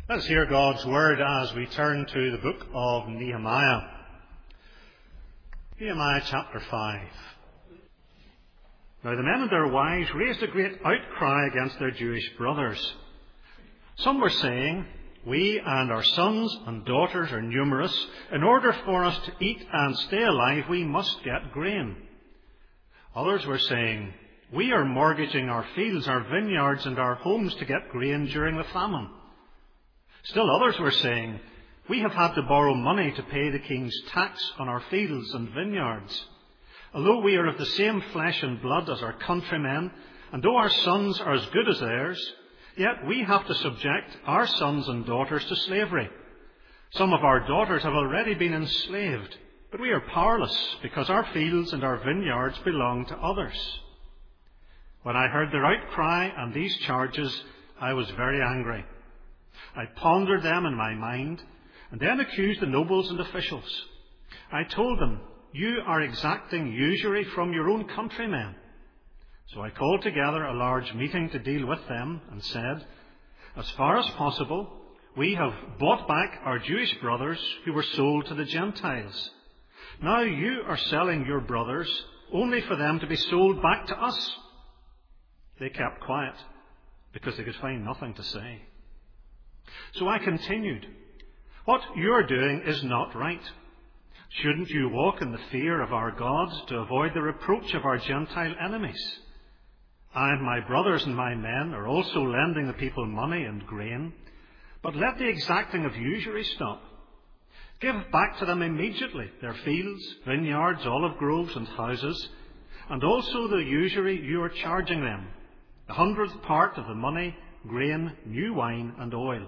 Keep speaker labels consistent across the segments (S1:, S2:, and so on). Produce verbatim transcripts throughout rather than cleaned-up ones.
S1: Let's hear God's word as we turn to the book of Nehemiah. Nehemiah chapter five. Now the men and their wives raised a great outcry against their Jewish brothers. Some were saying, "We and our sons and daughters are numerous. In order for us to eat and stay alive, we must get grain." Others were saying, "We are mortgaging our fields, our vineyards and our homes to get grain during the famine." Still others were saying, "We have had to borrow money to pay the king's tax on our fields and vineyards. Although we are of the same flesh and blood as our countrymen, and though our sons are as good as theirs, yet we have to subject our sons and daughters to slavery. Some of our daughters have already been enslaved, but we are powerless because our fields and our vineyards belong to others." When I heard their outcry and these charges, I was very angry. I pondered them in my mind, and then accused the nobles and officials. I told them, "You are exacting usury from your own countrymen." So I called together a large meeting to deal with them and said, "As far as possible, we have bought back our Jewish brothers who were sold to the Gentiles. Now you are selling your brothers only for them to be sold back to us." They kept quiet because they could find nothing to say. So I continued, "What you are doing is not right. Shouldn't you walk in the fear of our God to avoid the reproach of our Gentile enemies? I and my brothers and my men are also lending the people money and grain, but let the exacting of usury stop. Give back to them immediately their fields, vineyards, olive groves and houses, and also the usury you are charging them, the hundredth part of the money, grain, new wine and oil."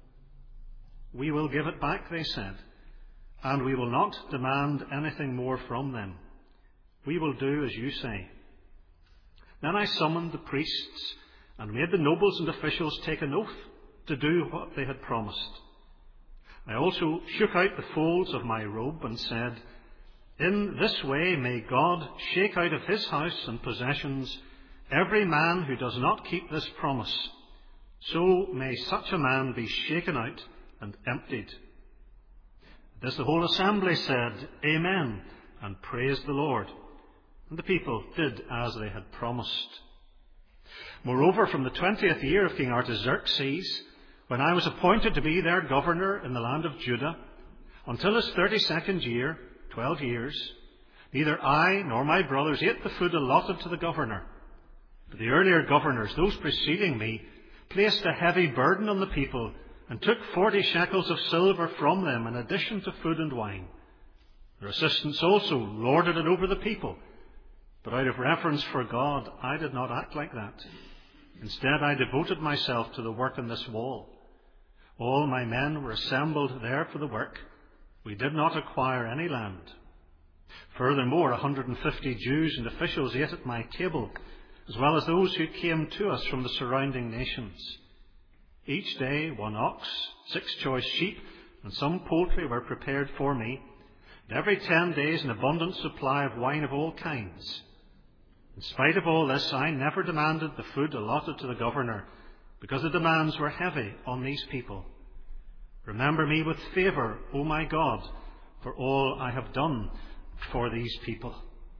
S1: "We will give it back," they said, "and we will not demand anything more from them. We will do as you say." Then I summoned the priests and made the nobles and officials take an oath to do what they had promised. I also shook out the folds of my robe and said, "In this way may God shake out of his house and possessions every man who does not keep this promise. So may such a man be shaken out and emptied." This the whole assembly said, "Amen," and praised the Lord. And the people did as they had promised. Moreover, from the twentieth year of King Artaxerxes, when I was appointed to be their governor in the land of Judah, until his thirty-second year, twelve years, neither I nor my brothers ate the food allotted to the governor. But the earlier governors, those preceding me, placed a heavy burden on the people and took forty shekels of silver from them in addition to food and wine. Their assistants also lorded it over the people. But out of reverence for God, I did not act like that. Instead, I devoted myself to the work on this wall. All my men were assembled there for the work. We did not acquire any land. Furthermore, one hundred fifty Jews and officials ate at my table, as well as those who came to us from the surrounding nations. Each day one ox, six choice sheep, and some poultry were prepared for me, and every ten days an abundant supply of wine of all kinds. In spite of all this, I never demanded the food allotted to the governor, because the demands were heavy on these people. Remember me with favour, O my God, for all I have done for these people.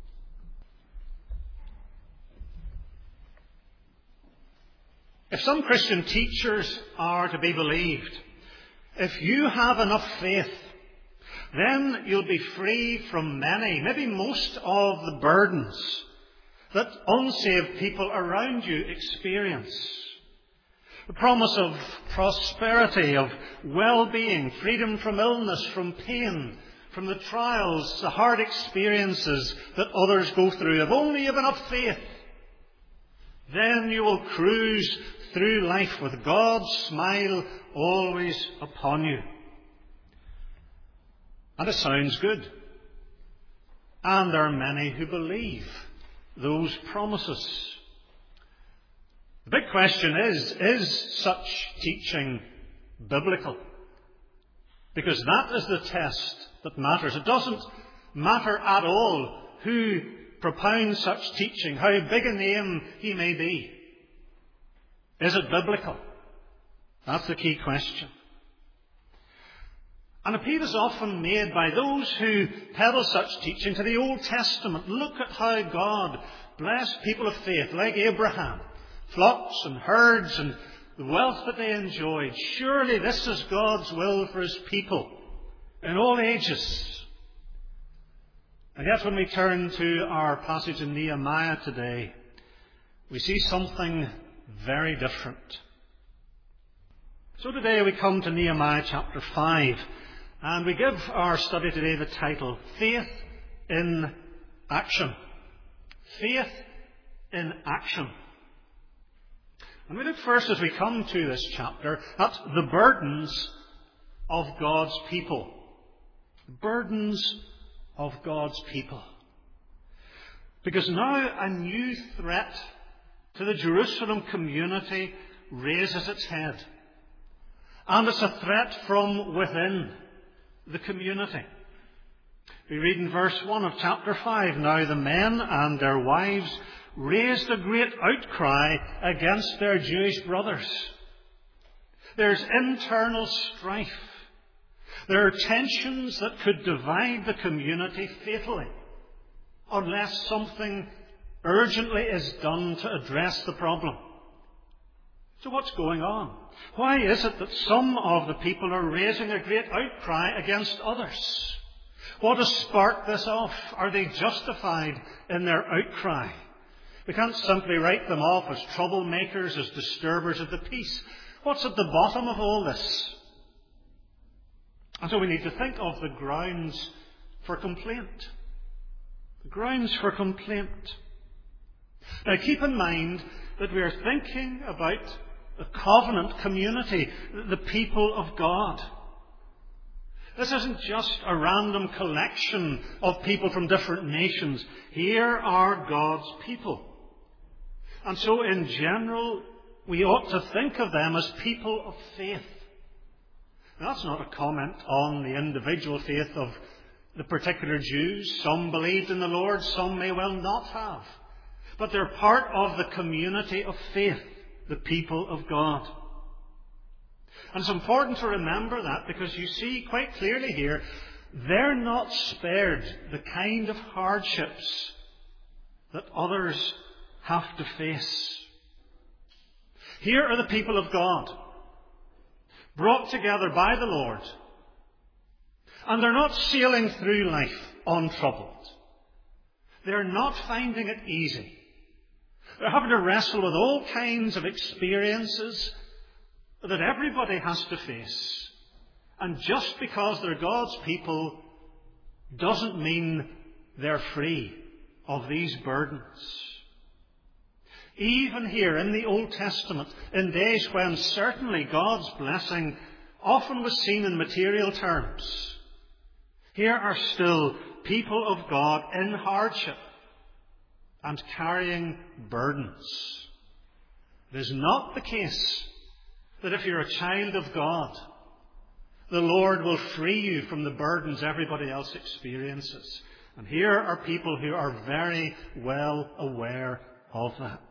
S1: If some Christian teachers are to be believed, if you have enough faith, then you'll be free from many, maybe most of the burdens that unsaved people around you experience. The promise of prosperity, of well-being, freedom from illness, from pain, from the trials, the hard experiences that others go through. If only you have enough faith, then you will cruise through life with God's smile always upon you. And it sounds good. And there are many who believe those promises. The big question is, is such teaching biblical? Because that is the test that matters. It doesn't matter at all who propounds such teaching, how big a name he may be. Is it biblical? That's the key question. An appeal is often made by those who peddle such teaching to the Old Testament. Look at how God blessed people of faith like Abraham, flocks and herds and the wealth that they enjoyed. Surely this is God's will for his people in all ages. And yet when we turn to our passage in Nehemiah today, we see something very different. So today we come to Nehemiah chapter five, and we give our study today the title, Faith in Action. Faith in Action. And we look first, as we come to this chapter, at the burdens of God's people. The burdens of God's people. Because now a new threat to the Jerusalem community raises its head. And it's a threat from within the community. We read in verse one of chapter five, Now the men and their wives raised a great outcry against their Jewish brothers. There's internal strife. There are tensions that could divide the community fatally unless something urgently is done to address the problem. So what's going on? Why is it that some of the people are raising a great outcry against others? What has sparked this off? Are they justified in their outcry? We can't simply write them off as troublemakers, as disturbers of the peace. What's at the bottom of all this? And so we need to think of the grounds for complaint. The grounds for complaint. Now keep in mind that we are thinking about the covenant community, the people of God. This isn't just a random collection of people from different nations. Here are God's people. And so in general, we ought to think of them as people of faith. Now, that's not a comment on the individual faith of the particular Jews. Some believed in the Lord, some may well not have. But they're part of the community of faith, the people of God. And it's important to remember that because you see quite clearly here, they're not spared the kind of hardships that others have to face. Here are the people of God, brought together by the Lord, and they're not sailing through life untroubled. They're not finding it easy. They're having to wrestle with all kinds of experiences that everybody has to face. And just because they're God's people doesn't mean they're free of these burdens. Even here in the Old Testament, in days when certainly God's blessing often was seen in material terms, here are still people of God in hardship and carrying burdens. It is not the case that if you're a child of God, the Lord will free you from the burdens everybody else experiences. And here are people who are very well aware of that.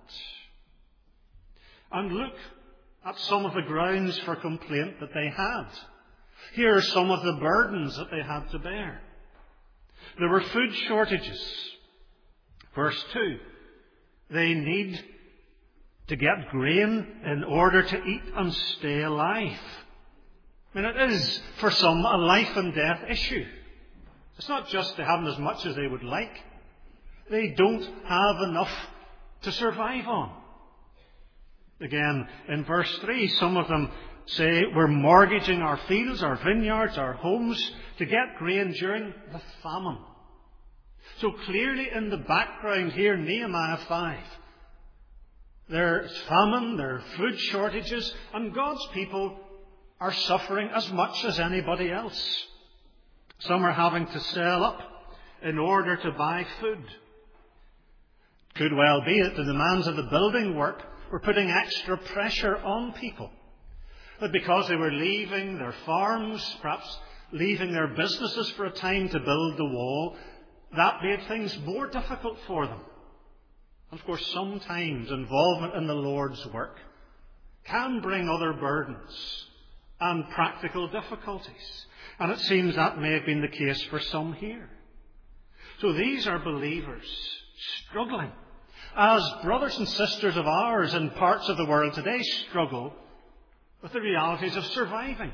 S1: And look at some of the grounds for complaint that they had. Here are some of the burdens that they had to bear. There were food shortages. Verse two, they need to get grain in order to eat and stay alive. I mean, it is, for some, a life and death issue. It's not just they haven't as much as they would like. They don't have enough to survive on. Again, in verse three, some of them say, we're mortgaging our fields, our vineyards, our homes to get grain during the famine. So clearly in the background here, Nehemiah five, there's famine, there are food shortages, and God's people are suffering as much as anybody else. Some are having to sell up in order to buy food. Could well be that the demands of the building work were putting extra pressure on people. That because they were leaving their farms, perhaps leaving their businesses for a time to build the wall, that made things more difficult for them. And of course, sometimes involvement in the Lord's work can bring other burdens. and practical difficulties. And it seems that may have been the case for some here. So these are believers struggling, as brothers and sisters of ours in parts of the world today struggle with the realities of surviving.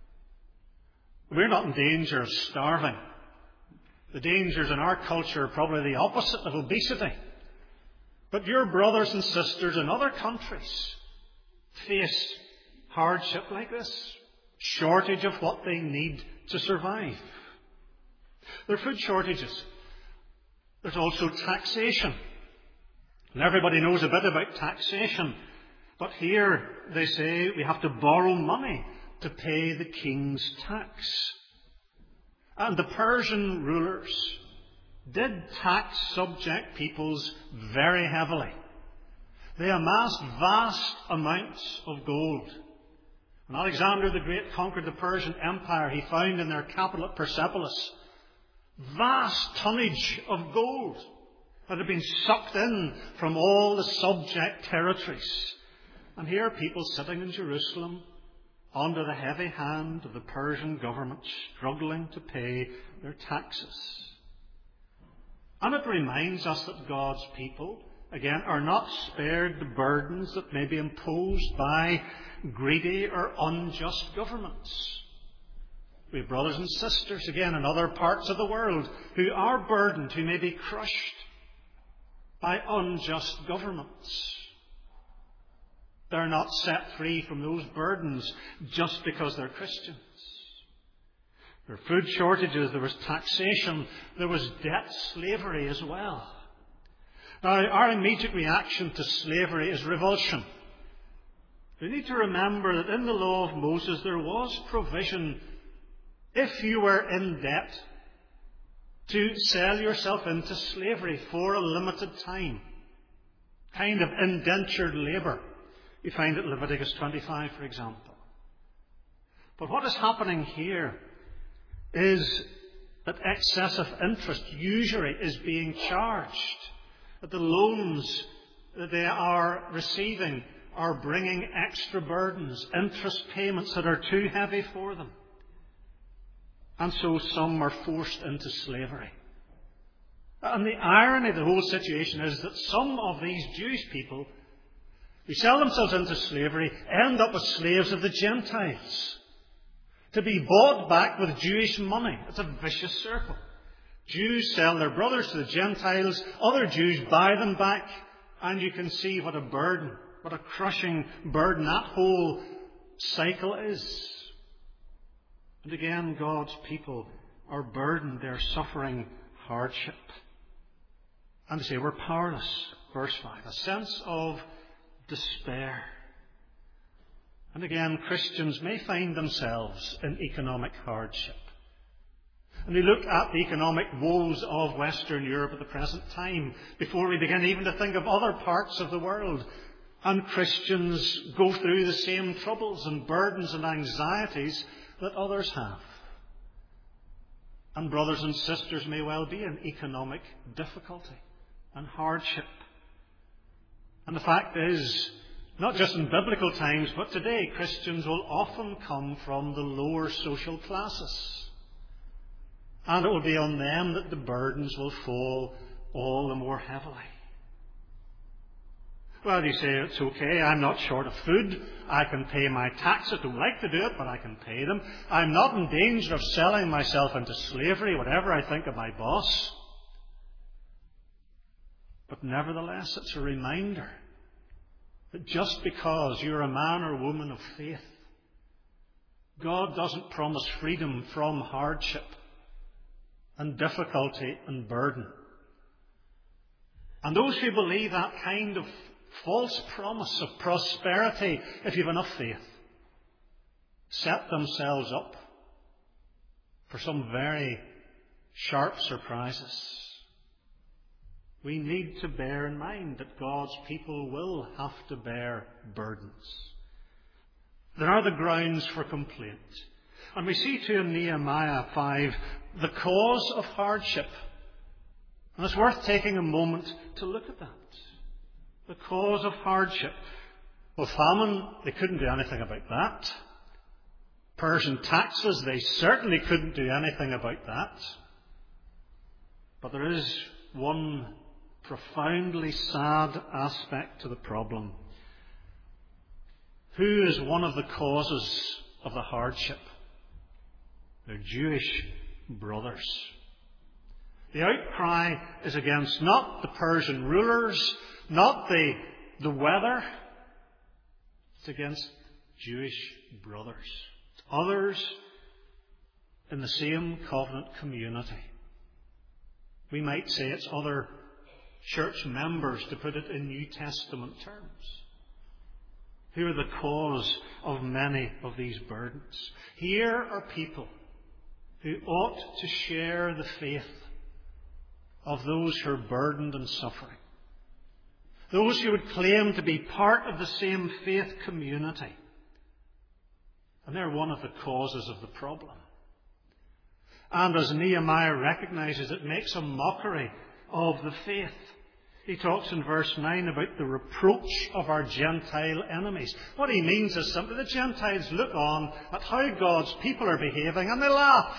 S1: We're not in danger of starving. The dangers in our culture are probably the opposite of obesity. But your brothers and sisters in other countries face hardship like this, shortage of what they need to survive. There are food shortages. There's also taxation. And everybody knows a bit about taxation. But here they say we have to borrow money to pay the king's tax. And the Persian rulers did tax subject peoples very heavily. They amassed vast amounts of gold. When Alexander the Great conquered the Persian Empire, he found in their capital at Persepolis vast tonnage of gold that had been sucked in from all the subject territories. And here are people sitting in Jerusalem under the heavy hand of the Persian government, struggling to pay their taxes. And it reminds us that God's people, again, are not spared the burdens that may be imposed by greedy or unjust governments. We have brothers and sisters, again, in other parts of the world who are burdened, who may be crushed by unjust governments. They're not set free from those burdens just because they're Christians. There were food shortages, there was taxation, there was debt slavery as well. Now, our immediate reaction to slavery is revulsion. We need to remember that in the law of Moses there was provision, if you were in debt, to sell yourself into slavery for a limited time. Kind of indentured labour. You find it in Leviticus twenty-five, for example. But what is happening here is that excessive interest, usury, is being charged. That the loans that they are receiving are bringing extra burdens, interest payments that are too heavy for them. And so some are forced into slavery. And the irony of the whole situation is that some of these Jewish people who sell themselves into slavery end up as slaves of the Gentiles, to be bought back with Jewish money. It's a vicious circle. Jews sell their brothers to the Gentiles, other Jews buy them back, and you can see what a burden, what a crushing burden that whole cycle is. And again, God's people are burdened, they're suffering hardship. And they say, we're powerless, verse five, a sense of despair. And again, Christians may find themselves in economic hardship. And we look at the economic woes of Western Europe at the present time before we begin even to think of other parts of the world. And Christians go through the same troubles and burdens and anxieties that others have. And brothers and sisters may well be in economic difficulty and hardship. And the fact is, not just in biblical times, but today, Christians will often come from the lower social classes. And it will be on them that the burdens will fall all the more heavily. Well, you say, it's okay, I'm not short of food, I can pay my tax, I don't like to do it, but I can pay them. I'm not in danger of selling myself into slavery, whatever I think of my boss. But nevertheless, it's a reminder that just because you're a man or woman of faith, God doesn't promise freedom from hardship and difficulty and burden. And those who believe that kind of false promise of prosperity, if you've enough faith, set themselves up for some very sharp surprises. We need to bear in mind that God's people will have to bear burdens. There are the grounds for complaint. And we see too in Nehemiah five the cause of hardship. And it's worth taking a moment to look at that. The cause of hardship. Well, famine, they couldn't do anything about that. Persian taxes, they certainly couldn't do anything about that. But there is one profoundly sad aspect to the problem. Who is one of the causes of the hardship? Their Jewish brothers. The outcry is against not the Persian rulers, not the, the weather. It's against Jewish brothers. It's others in the same covenant community. We might say it's other church members, to put it in New Testament terms, who are the cause of many of these burdens. Here are people who ought to share the faith of those who are burdened and suffering. Those who would claim to be part of the same faith community. And they're one of the causes of the problem. And as Nehemiah recognizes, it makes a mockery of the faith. He talks in verse nine about the reproach of our Gentile enemies. What he means is simply the Gentiles look on at how God's people are behaving and they laugh.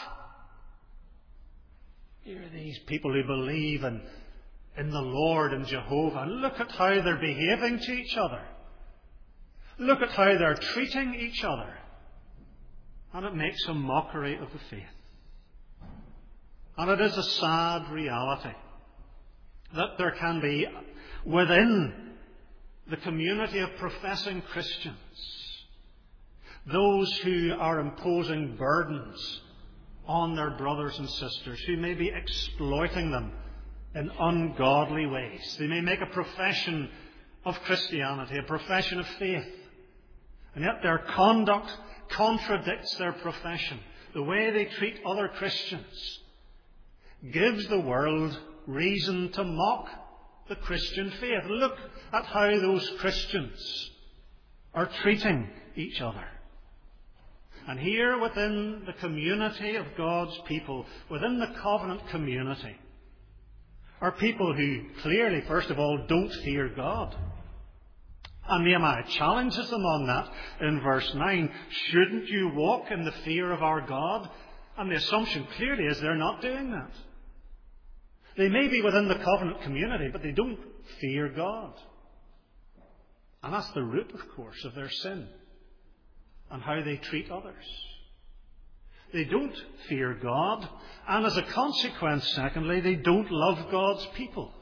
S1: Here are these people who believe in, in the Lord and Jehovah. Look at how they're behaving to each other. Look at how they're treating each other. And it makes a mockery of the faith. And it is a sad reality that there can be within the community of professing Christians those who are imposing burdens on their brothers and sisters, who may be exploiting them in ungodly ways. They may make a profession of Christianity, a profession of faith, and yet their conduct contradicts their profession. The way they treat other Christians gives the world reason to mock the Christian faith. Look at how those Christians are treating each other. And here within the community of God's people, within the covenant community, are people who clearly, first of all, don't fear God. And Nehemiah challenges them on that in verse nine. Shouldn't you walk in the fear of our God? And the assumption clearly is they're not doing that. They may be within the covenant community, but they don't fear God. And that's the root, of course, of their sin and how they treat others. They don't fear God, and as a consequence, secondly, they don't love God's people.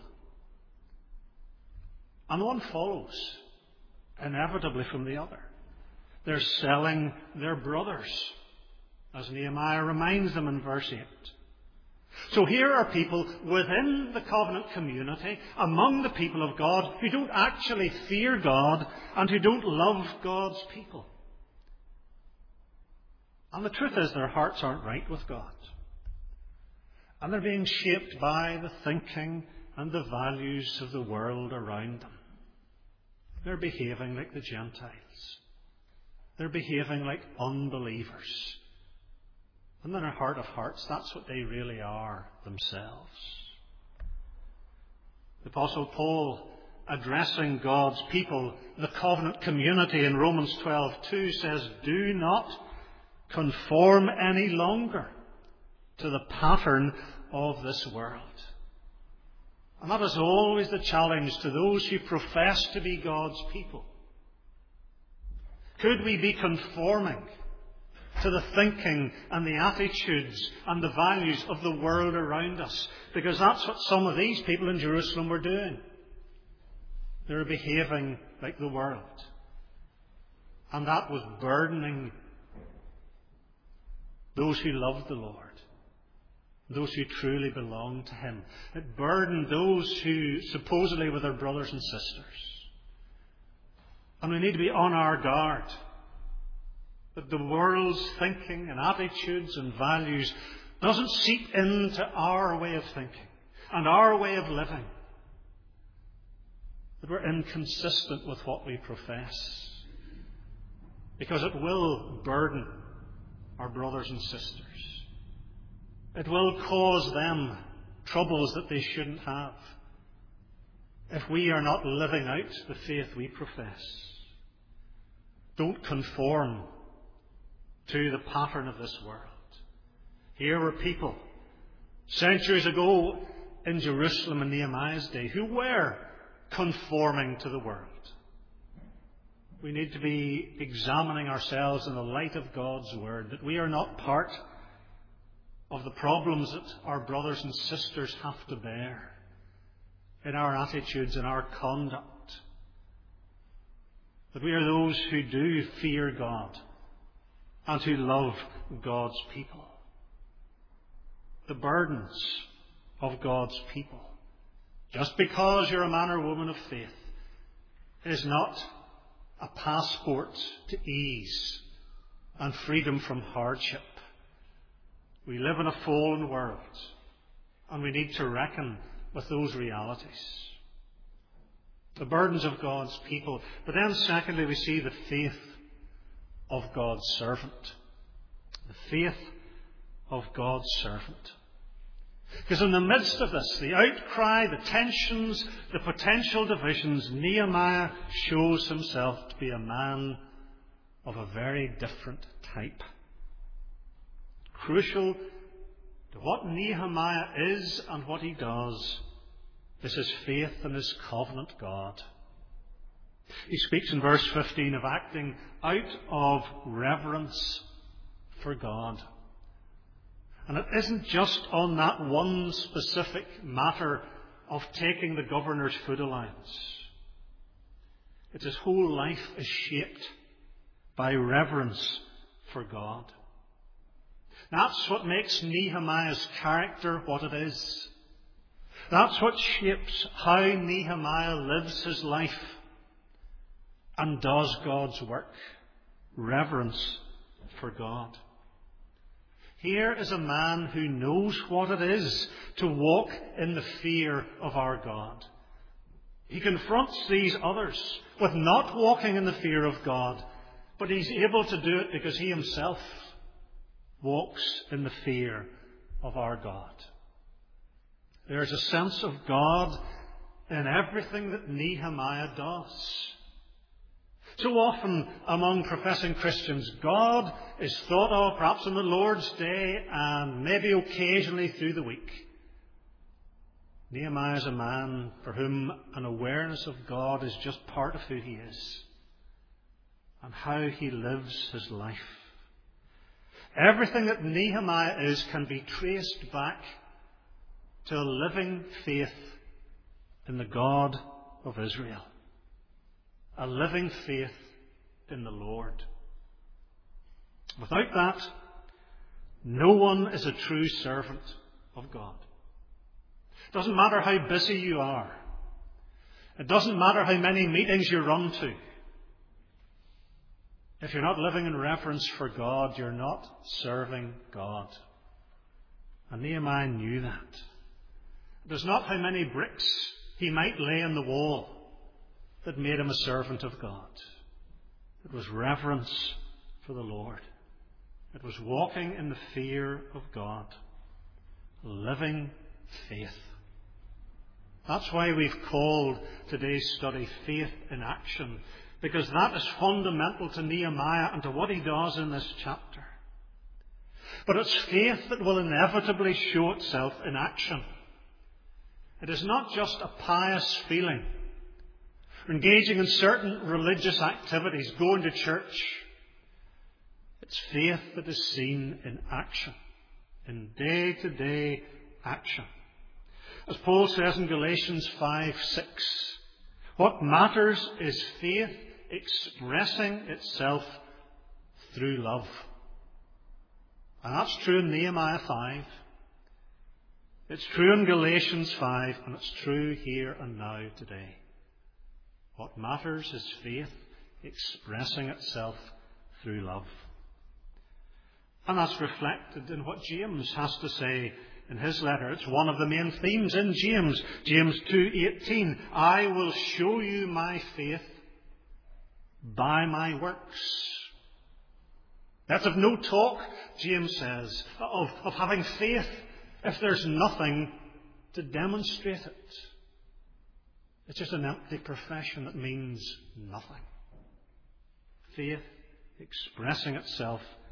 S1: And one follows inevitably from the other. They're selling their brothers, as Nehemiah reminds them in verse eight. So here are people within the covenant community, among the people of God, who don't actually fear God and who don't love God's people. And the truth is their hearts aren't right with God. And they're being shaped by the thinking and the values of the world around them. They're behaving like the Gentiles. They're behaving like unbelievers. And in their heart of hearts, that's what they really are themselves. The Apostle Paul, addressing God's people, the covenant community in Romans twelve two, says, do not conform any longer to the pattern of this world. And that is always the challenge to those who profess to be God's people. Could we be conforming to the thinking and the attitudes and the values of the world around us? Because that's what some of these people in Jerusalem were doing. They were behaving like the world. And that was burdening those who loved the Lord, those who truly belonged to Him. It burdened those who supposedly were their brothers and sisters. And we need to be on our guard that the world's thinking and attitudes and values doesn't seep into our way of thinking and our way of living, that we're inconsistent with what we profess, because it will burden our brothers and sisters. It will cause them troubles that they shouldn't have if we are not living out the faith we profess. Don't conform to the pattern of this world. Here were people centuries ago in Jerusalem in Nehemiah's day who were conforming to the world. We need to be examining ourselves in the light of God's Word, that we are not part of the problems that our brothers and sisters have to bear in our attitudes, in our conduct. That we are those who do fear God and who love God's people. The burdens of God's people, just because you're a man or woman of faith, is not a passport to ease and freedom from hardship. We live in a fallen world, and we need to reckon with those realities. The burdens of God's people. But then secondly, we see the faith of God's servant. The faith of God's servant. Because in the midst of this, the outcry, the tensions, the potential divisions, Nehemiah shows himself to be a man of a very different type. Crucial to what Nehemiah is and what he does is his faith in his covenant God. He speaks in verse fifteen of acting out of reverence for God. And it isn't just on that one specific matter of taking the governor's food allowance. It's his whole life is shaped by reverence for God. That's what makes Nehemiah's character what it is. That's what shapes how Nehemiah lives his life and does God's work. Reverence for God. Here is a man who knows what it is to walk in the fear of our God. He confronts these others with not walking in the fear of God, but he's able to do it because he himself walks in the fear of our God. There's a sense of God in everything that Nehemiah does. So often among professing Christians, God is thought of perhaps on the Lord's Day and maybe occasionally through the week. Nehemiah is a man for whom an awareness of God is just part of who he is and how he lives his life. Everything that Nehemiah is can be traced back to a living faith in the God of Israel. A living faith in the Lord. Without that, no one is a true servant of God. It doesn't matter how busy you are. It doesn't matter how many meetings you run to. If you're not living in reverence for God, you're not serving God. And Nehemiah knew that. It was not how many bricks he might lay in the wall that made him a servant of God. It was reverence for the Lord. It was walking in the fear of God. Living faith. That's why we've called today's study Faith in Action, because that is fundamental to Nehemiah and to what he does in this chapter. But it's faith that will inevitably show itself in action. It is not just a pious feeling, engaging in certain religious activities, going to church. It's faith that is seen in action, in day-to-day action. As Paul says in Galatians five six, what matters is faith expressing itself through love. And that's true in Nehemiah five. It's true in Galatians five, and it's true here and now today. What matters is faith expressing itself through love. And that's reflected in what James has to say in his letter. It's one of the main themes in James. James two eighteen. I will show you my faith by my works. That's of no talk, James says, of, of having faith if there's nothing to demonstrate it. It's just an empty profession that means nothing. Faith expressing itself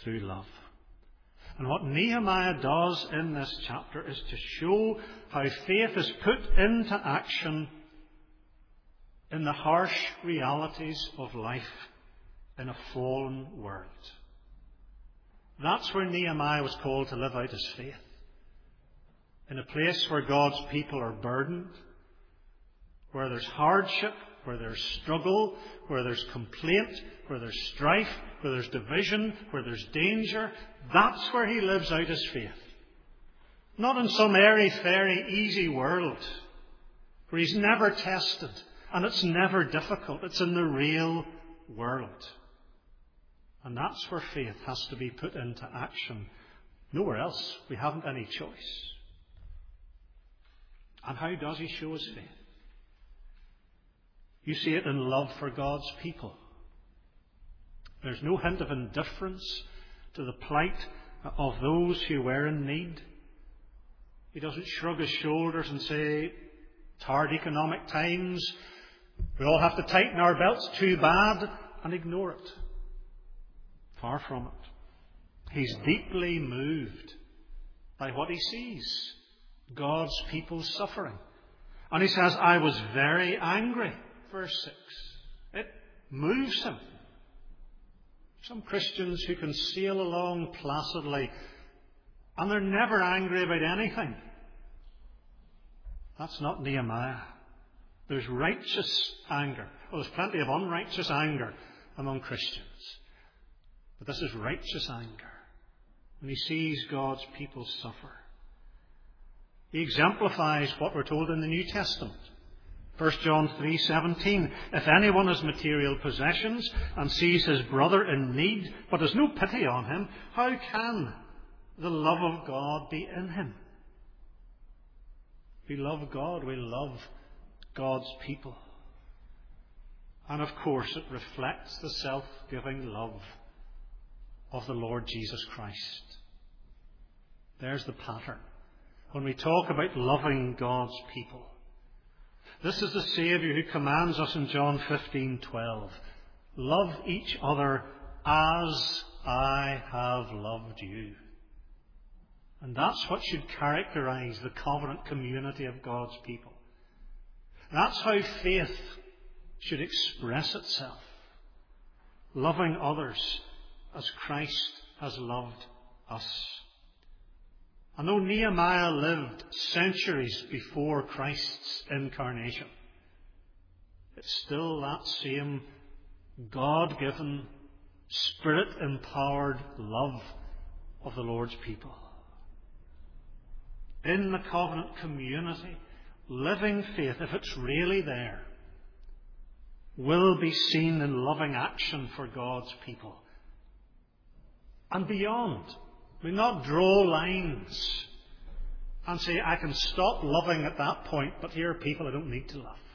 S1: through love. And what Nehemiah does in this chapter is to show how faith is put into action in the harsh realities of life in a fallen world. That's where Nehemiah was called to live out his faith. In a place where God's people are burdened, where there's hardship, where there's struggle, where there's complaint, where there's strife, where there's division, where there's danger. That's where he lives out his faith. Not in some airy-fairy, easy world where he's never tested and it's never difficult. It's in the real world. And that's where faith has to be put into action. Nowhere else. We haven't any choice. And how does he show his faith? You see it in love for God's people. There's no hint of indifference to the plight of those who were in need. He doesn't shrug his shoulders and say, it's hard economic times, we all have to tighten our belts, too bad, and ignore it. Far from it. He's deeply moved by what he sees, God's people suffering. And he says, I was very angry. Verse six. It moves him. Some Christians who can sail along placidly and they're never angry about anything. That's not Nehemiah. There's righteous anger. Well, there's plenty of unrighteous anger among Christians. But this is righteous anger. When he sees God's people suffer. He exemplifies what we're told in the New Testament. First John three seventeen. If anyone has material possessions and sees his brother in need, but has no pity on him, how can the love of God be in him? We love God. We love God's people. And of course it reflects the self-giving love of the Lord Jesus Christ. There's the pattern. When we talk about loving God's people, this is the Saviour who commands us in John fifteen twelve. Love each other as I have loved you. And that's what should characterize the covenant community of God's people. That's how faith should express itself. Loving others as Christ has loved us. And though Nehemiah lived centuries before Christ's incarnation, it's still that same God-given, Spirit-empowered love of the Lord's people. In the covenant community, living faith, if it's really there, will be seen in loving action for God's people. And beyond. We not draw lines and say, I can stop loving at that point, but here are people I don't need to love.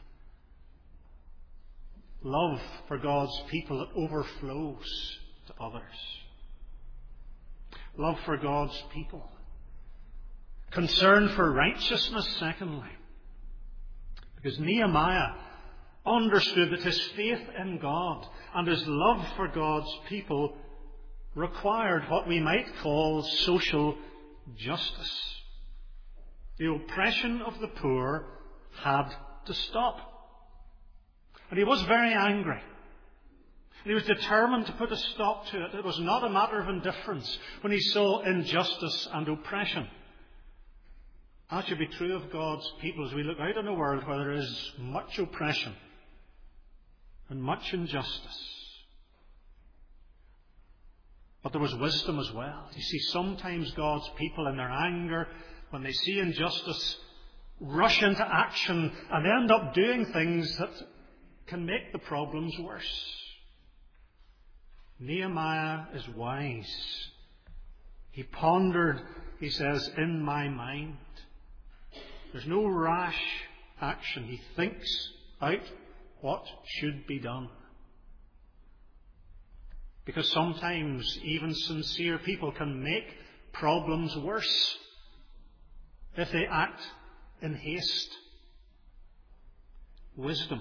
S1: Love for God's people that overflows to others. Love for God's people. Concern for righteousness, secondly. Because Nehemiah understood that his faith in God and his love for God's people required what we might call social justice. The oppression of the poor had to stop. And he was very angry. He was determined to put a stop to it. It was not a matter of indifference when he saw injustice and oppression. That should be true of God's people as we look out in a world where there is much oppression and much injustice. But there was wisdom as well. You see, sometimes God's people in their anger, when they see injustice, rush into action and end up doing things that can make the problems worse. Nehemiah is wise. He pondered, he says, in my mind. There's no rash action. He thinks out what should be done. Because sometimes even sincere people can make problems worse if they act in haste. Wisdom.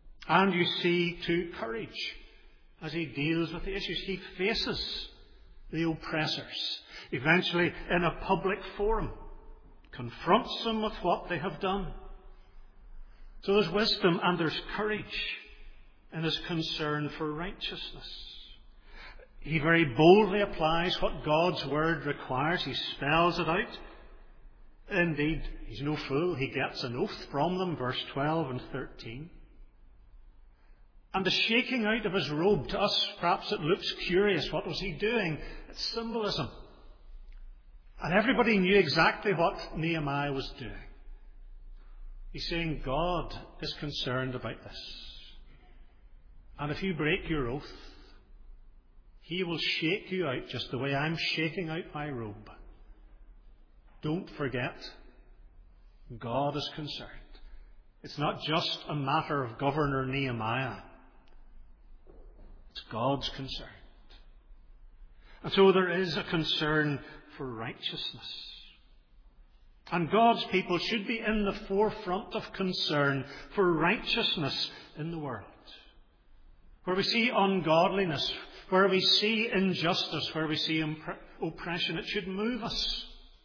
S1: And you see, too, courage as he deals with the issues. He faces the oppressors, eventually in a public forum, confronts them with what they have done. So there's wisdom and there's courage in his concern for righteousness. He very boldly applies what God's word requires. He spells it out. Indeed, he's no fool. He gets an oath from them, verse twelve and thirteen. And the shaking out of his robe, to us perhaps it looks curious. What was he doing? It's symbolism. And everybody knew exactly what Nehemiah was doing. He's saying God is concerned about this. And if you break your oath, he will shake you out just the way I'm shaking out my robe. Don't forget, God is concerned. It's not just a matter of Governor Nehemiah. It's God's concern. And so there is a concern for righteousness. And God's people should be in the forefront of concern for righteousness in the world. Where we see ungodliness, where we see injustice, where we see impre- oppression, it should move us.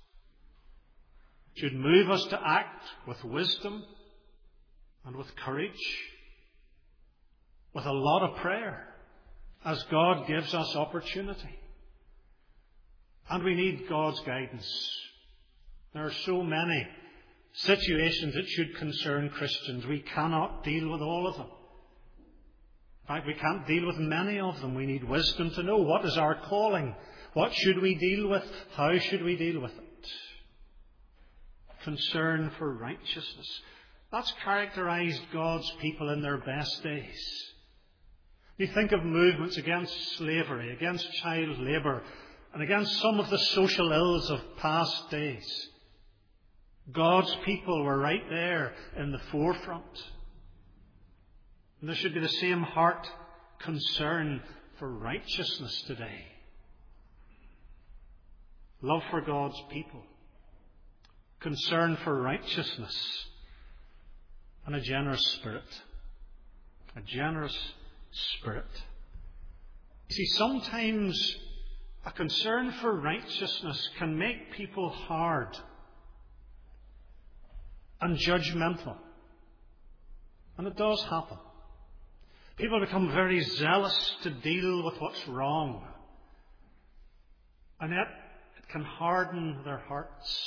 S1: It should move us to act with wisdom and with courage, with a lot of prayer, as God gives us opportunity. And we need God's guidance. There are so many situations that should concern Christians. We cannot deal with all of them. In fact, we can't deal with many of them. We need wisdom to know what is our calling. What should we deal with? How should we deal with it? Concern for righteousness. That's characterized God's people in their best days. You think of movements against slavery, against child labour, and against some of the social ills of past days. God's people were right there in the forefront. And there should be the same heart concern for righteousness today. Love for God's people, concern for righteousness, and a generous spirit. A generous spirit. You see, sometimes a concern for righteousness can make people hard and judgmental. And it does happen. People become very zealous to deal with what's wrong. And yet it can harden their hearts.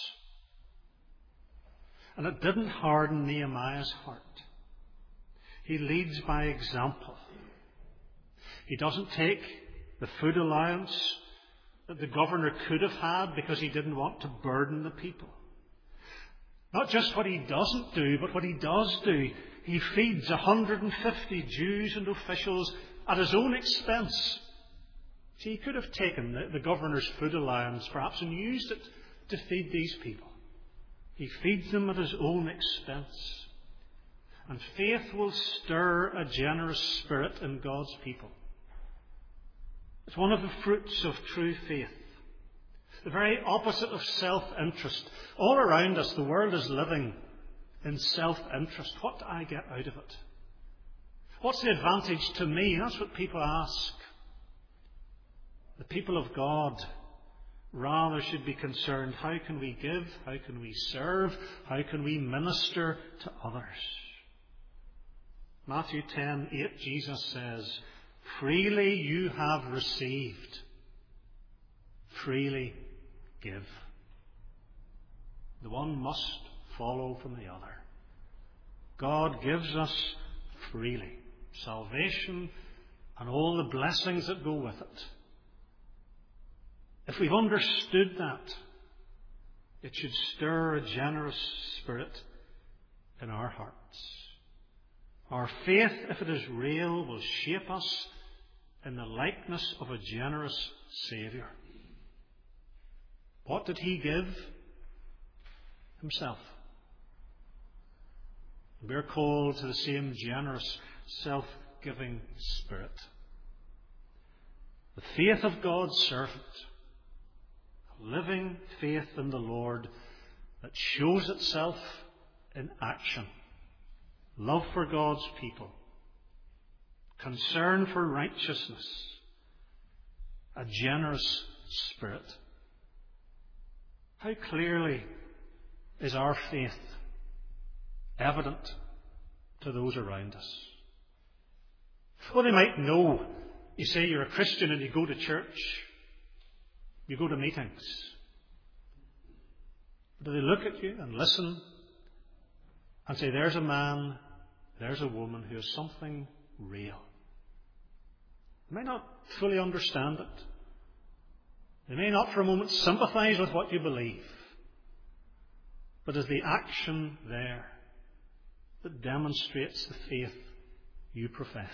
S1: And it didn't harden Nehemiah's heart. He leads by example. He doesn't take the food allowance that the governor could have had because he didn't want to burden the people. Not just what he doesn't do, but what he does do. He feeds one hundred fifty Jews and officials at his own expense. See, he could have taken the, the governor's food allowance perhaps and used it to feed these people. He feeds them at his own expense. And faith will stir a generous spirit in God's people. It's one of the fruits of true faith. The very opposite of self-interest. All around us, the world is living in self-interest. What do I get out of it? What's the advantage to me? That's what people ask. The people of God rather should be concerned, how can we give? How can we serve? How can we minister to others? Matthew ten eight, Jesus says, freely you have received, freely give. The one must follow from the other. God gives us freely salvation and all the blessings that go with it. If we've understood that, it should stir a generous spirit in our hearts. Our faith, if it is real, will shape us in the likeness of a generous Saviour. What did he give? Himself. We are called to the same generous, self-giving spirit. The faith of God's servant, living faith in the Lord that shows itself in action. Love for God's people, concern for righteousness, a generous Spirit. How clearly is our faith evident to those around us? Well, they might know. You say you're a Christian and you go to church. You go to meetings. Do they look at you and listen and say, there's a man, there's a woman who has something real? They may not fully understand it. They may not for a moment sympathize with what you believe. But is the action there that demonstrates the faith you profess?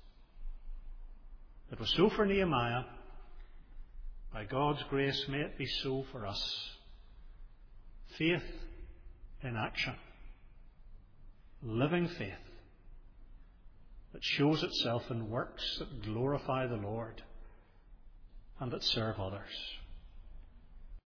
S1: It was so for Nehemiah. By God's grace, may it be so for us. Faith in action. Living faith that shows itself in works that glorify the Lord and that serve others.